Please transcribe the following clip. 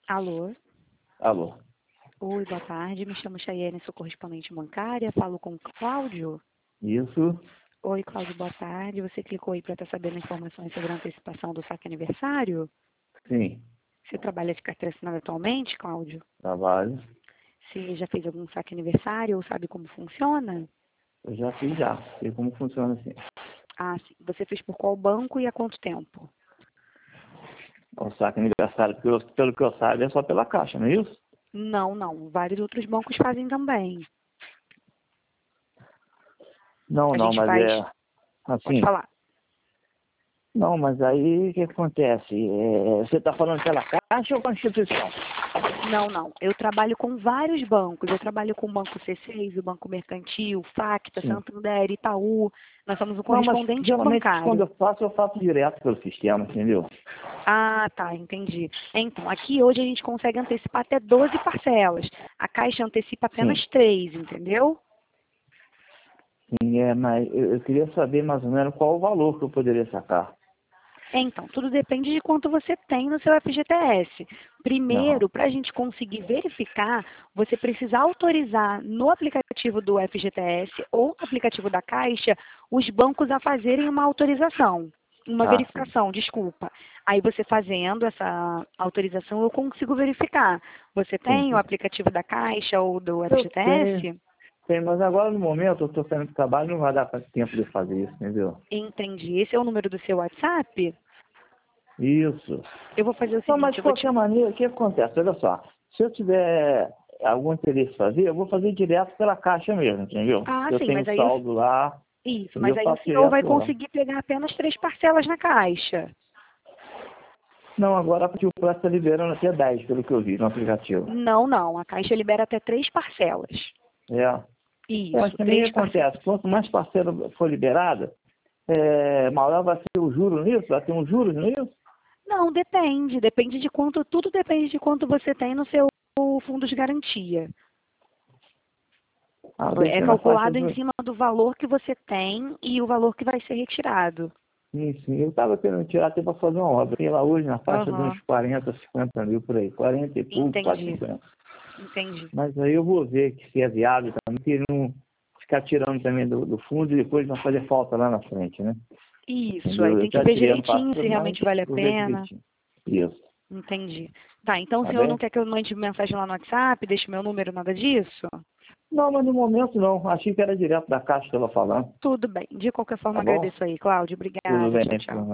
Alô? Alô? Oi, boa tarde. Me chamo Chayane, sou correspondente bancária. Falo com o Cláudio. Isso? Oi, Cláudio, boa tarde. Você clicou aí para estar sabendo informações sobre a antecipação do saque aniversário? Sim, Você trabalha de carteira assinada atualmente, Cláudio? trabalho. Você já fez algum saque aniversário ou sabe como funciona? Eu já fiz já. Sei como funciona assim. Ah, sim. Você fez por qual banco e há quanto tempo? O saque aniversário, pelo que eu saiba, é só pela Caixa, não é isso? Não, não. Vários outros bancos fazem também. Não, A não, gente mas faz... é Pode assim. falar. Não, mas aí o que acontece? Você está falando pela Caixa ou com a instituição? Não, não. Eu trabalho com vários bancos. Eu trabalho com o Banco C6, o Banco Mercantil, Facta, Sim. Santander, Itaú. Nós somos um Não, mas correspondente geralmente quando bancário. eu faço direto pelo sistema, entendeu? Ah, tá, entendi. Então, aqui hoje a gente consegue antecipar até 12 parcelas. A Caixa antecipa Sim. apenas 3, entendeu? Sim, mas eu queria saber mais ou menos qual o valor que eu poderia sacar. Então, tudo depende de quanto você tem no seu FGTS. Não. Primeiro, para a gente conseguir verificar, você precisa autorizar no aplicativo do FGTS ou no aplicativo da Caixa os bancos a fazerem uma autorização, uma Ah, sim. verificação, desculpa. Aí você fazendo essa autorização, eu consigo verificar. Você Sim, tem o sim. aplicativo da Caixa ou do Eu tenho. FGTS? Tem, mas agora no momento eu estou saindo do trabalho, não vai dar tempo de fazer isso, entendeu? Entendi. Esse é o número do seu WhatsApp? Isso. Eu vou fazer o Não, mas seguinte, de eu vou te... qualquer maneira, o que acontece? Olha só, se eu tiver algum interesse em fazer, eu vou fazer direto pela Caixa mesmo, entendeu? Ah, Eu sim, tenho mas aí saldo lá isso, e mas eu aí o faço senhor vai direto lá. conseguir pegar apenas 3 parcelas na Caixa. Não, agora porque o Praça está liberando até 10, pelo que eu vi no aplicativo. Não, não, a Caixa libera até 3 parcelas. É. Mas Isso, também o 3 que parcelas. acontece? Quanto mais parcela for liberada, maior vai ser o juro nisso? Vai ter um juros nisso? Não, depende de quanto, tudo depende de quanto você tem no seu fundo de garantia. Ah, deve É ser na faixa calculado em de... cima do valor que você tem e o valor que vai ser retirado. Sim, sim. Eu estava querendo tirar até para fazer uma obra. Tem lá hoje na faixa de uns Aham, 40, 50 mil por aí. 40 e pouco, quase entendi, 50. entendi. Mas aí eu vou ver que se é viável também, que não ficar tirando também do fundo e depois não fazer falta lá na frente, né? Isso, aí Entendeu? Eu tem que já ver tirei ano direitinho se passado, mas realmente vale a vou ver pena. direitinho. Isso. Entendi. Tá, então o Tá senhor não bem? quer que eu mande mensagem lá no WhatsApp, deixe meu número, nada disso? Não, mas no momento não. Achei que era direto da caixa que ela falando. Tudo bem. De qualquer forma, Tá bom? agradeço aí, Cláudio. Tudo Obrigada. bem, Tchau, tchau.